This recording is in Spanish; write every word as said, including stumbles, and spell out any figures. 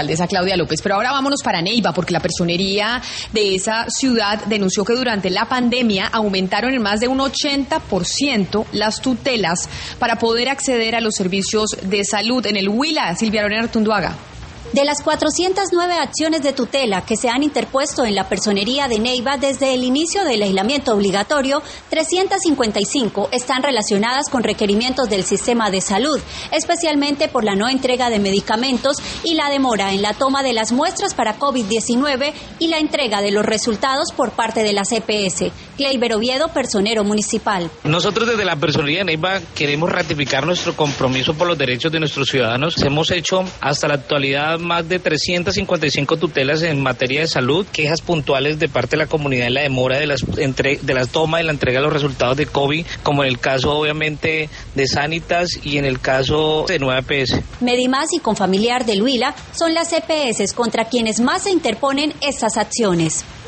alcaldesa Claudia López. Pero ahora vámonos para Neiva, porque la personería de esa ciudad denunció que durante la pandemia aumentaron en más de un ochenta por ciento las tutelas para poder acceder a los servicios de salud en el Huila. Silvia Lorena Artunduaga. De las cuatrocientas nueve acciones de tutela que se han interpuesto en la personería de Neiva desde el inicio del aislamiento obligatorio, trescientas cincuenta y cinco están relacionadas con requerimientos del sistema de salud, especialmente por la no entrega de medicamentos y la demora en la toma de las muestras para COVID diecinueve y la entrega de los resultados por parte de la C P S. Kleiber Oviedo, personero municipal. Nosotros desde la personería de Neiva queremos ratificar nuestro compromiso por los derechos de nuestros ciudadanos. Hemos hecho hasta la actualidad más de trescientas cincuenta y cinco tutelas en materia de salud, quejas puntuales de parte de la comunidad en la demora de las entre, de la toma y la entrega de los resultados de COVID, como en el caso obviamente de Sanitas y en el caso de Nueva E P S. Medimás y Confamiliar del Huila son las E P S contra quienes más se interponen estas acciones.